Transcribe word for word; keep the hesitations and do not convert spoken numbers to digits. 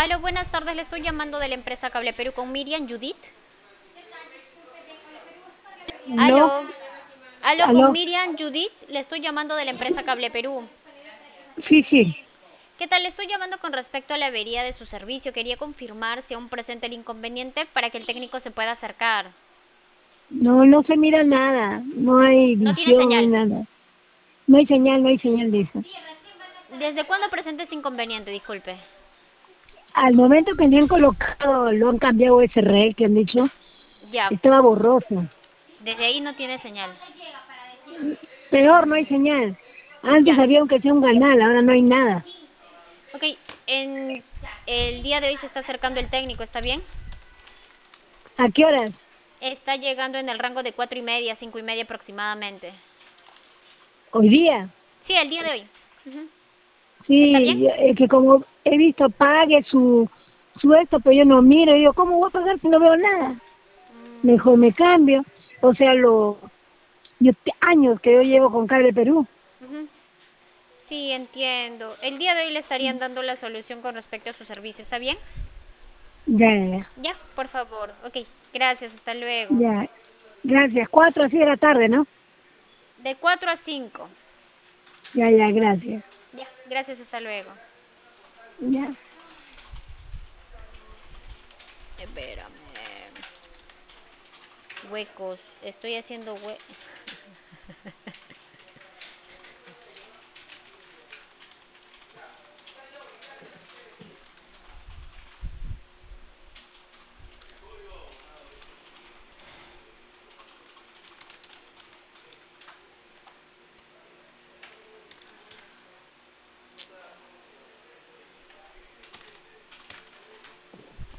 Aló, buenas tardes, le estoy llamando de la empresa Cable Perú con Miriam Judith. ¿Aló? Aló, aló con ¿Aló? Miriam Judith, le estoy llamando de la empresa Cable Perú. Sí, sí. ¿Qué tal? Le estoy llamando con respecto a la avería de su servicio. Quería confirmar si aún presenta el inconveniente para que el técnico se pueda acercar. No, no se mira nada. No hay No tiene visión, no hay señal. nada. No hay señal, no hay señal de eso. ¿Desde cuándo presenta ese inconveniente? Disculpe. Al momento que le han colocado, lo han cambiado ese red que han dicho, Ya, estaba borroso. desde ahí no tiene señal. Peor, no hay señal. Antes Ya, había aunque sea un canal, ahora no hay nada. ok. En el día de hoy se está acercando el técnico, ¿está bien? ¿A qué horas? Está llegando en el rango de cuatro y media, cinco y media aproximadamente. Hoy día. Sí, el día de hoy. ¿Está bien? Sí, es que como he visto pague su, su esto, pero yo no miro. Digo, ¿cómo voy a pagar si no veo nada? Mejor me cambio. O sea, lo, yo te- años que yo llevo con Cable Perú. Ujú. Sí, entiendo. El día de hoy le estarían dando la solución con respecto a su servicio. ¿Está bien? Ya, ya, Ya, por favor. Ok, gracias. Hasta luego. ya. Gracias. Cuatro así de la tarde, ¿no? De cuatro a cinco. Ya, ya, gracias. Ya, gracias. Hasta luego. Ya. Espérame. Huecos. Estoy haciendo hue...